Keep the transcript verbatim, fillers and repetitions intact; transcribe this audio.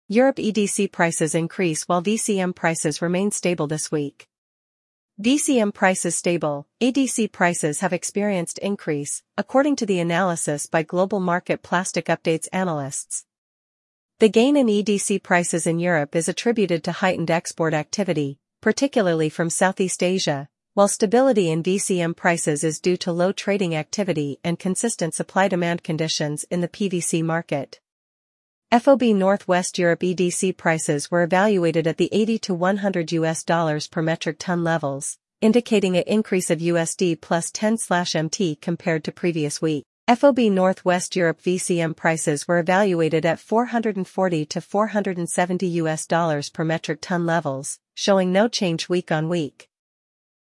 Europe E D C prices increase while V C M prices remain stable this week. V C M prices stable, E D C prices have experienced increase, according to the analysis by Global Market Plastic Updates analysts. The gain in E D C prices in Europe is attributed to heightened export activity, particularly from Southeast Asia, while stability in V C M prices is due to low trading activity and consistent supply-demand conditions in the P V C market. F O B Northwest Europe E D C prices were evaluated at the eighty to one hundred U S dollars per metric ton levels, indicating an increase of U S D plus ten M T compared to previous week. F O B Northwest Europe V C M prices were evaluated at four hundred forty to four hundred seventy U S dollars per metric ton levels, showing no change week on week.